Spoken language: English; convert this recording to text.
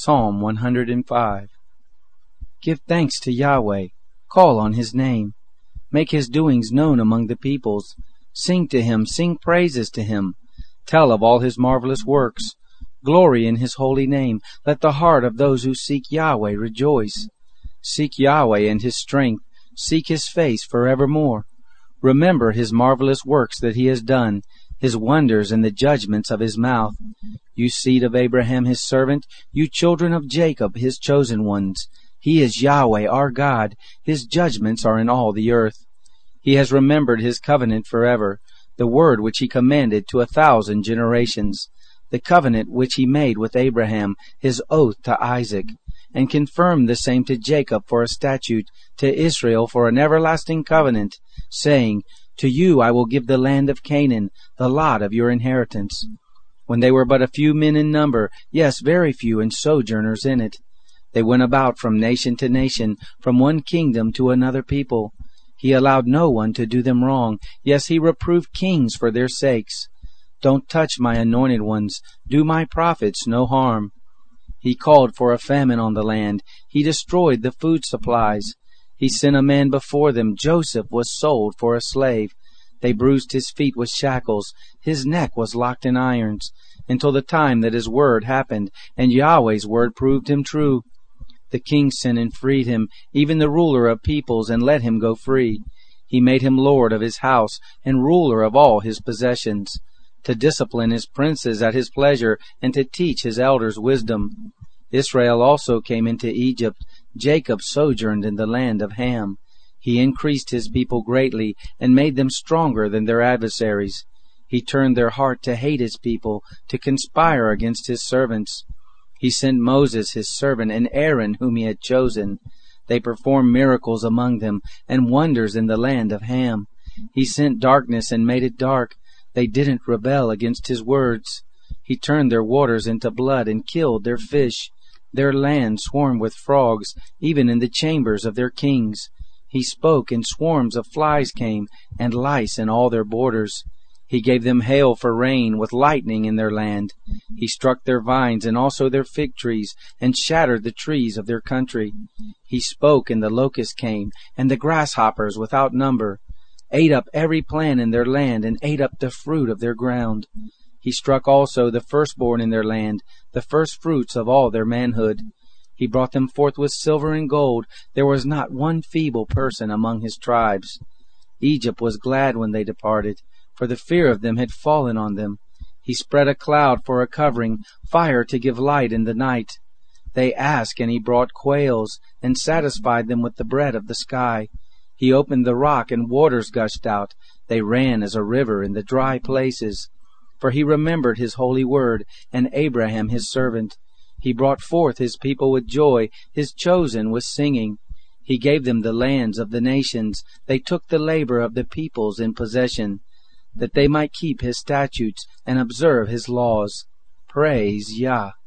Psalm 105. Give thanks to Yahweh, call on his name. Make his doings known among the peoples. Sing to him, sing praises to him. Tell of all his marvelous works. Glory in his holy name. Let the heart of those who seek Yahweh rejoice. Seek Yahweh and his strength. Seek his face forevermore. Remember his marvelous works that he has done, his wonders and the judgments of his mouth. You seed of Abraham his servant, you children of Jacob his chosen ones. He is Yahweh our God, his judgments are in all the earth. He has remembered his covenant forever, the word which he commanded to 1,000 generations, the covenant which he made with Abraham, his oath to Isaac, and confirmed the same to Jacob for a statute, to Israel for an everlasting covenant, saying, To you I will give the land of Canaan, the lot of your inheritance. When they were but a few men in number, yes, very few, and sojourners in it, they went about from nation to nation, from one kingdom to another people. He allowed no one to do them wrong. Yes, he reproved kings for their sakes. Don't touch my anointed ones. Do my prophets no harm. He called for a famine on the land. He destroyed the food supplies. He sent a man before them. Joseph was sold for a slave. They bruised his feet with shackles. His neck was locked in irons, until the time that his word happened, and Yahweh's word proved him true. The king sent and freed him, even the ruler of peoples, and let him go free. He made him lord of his house, and ruler of all his possessions, to discipline his princes at his pleasure, and to teach his elders wisdom. Israel also came into Egypt. Jacob sojourned in the land of Ham. He increased his people greatly, and made them stronger than their adversaries. He turned their heart to hate his people, to conspire against his servants. He sent Moses his servant, and Aaron whom he had chosen. They performed miracles among them, and wonders in the land of Ham. He sent darkness and made it dark. They didn't rebel against his words. He turned their waters into blood, and killed their fish. Their land swarmed with frogs, even in the chambers of their kings. He spoke, and swarms of flies came, and lice in all their borders. He gave them hail for rain, with lightning in their land. He struck their vines and also their fig trees, and shattered the trees of their country. He spoke, and the locusts came, and the grasshoppers without number, ate up every plant in their land, and ate up the fruit of their ground. He struck also the firstborn in their land, the firstfruits of all their manhood. He brought them forth with silver and gold. There was not one feeble person among his tribes. Egypt was glad when they departed, for the fear of them had fallen on them. He spread a cloud for a covering, fire to give light in the night. They asked, and he brought quails, and satisfied them with the bread of the sky. He opened the rock, and waters gushed out. They ran as a river in the dry places. For he remembered his holy word, and Abraham his servant. He brought forth his people with joy, his chosen with singing. He gave them the lands of the nations. They took the labor of the peoples in possession, that they might keep his statutes and observe his laws. Praise Yah.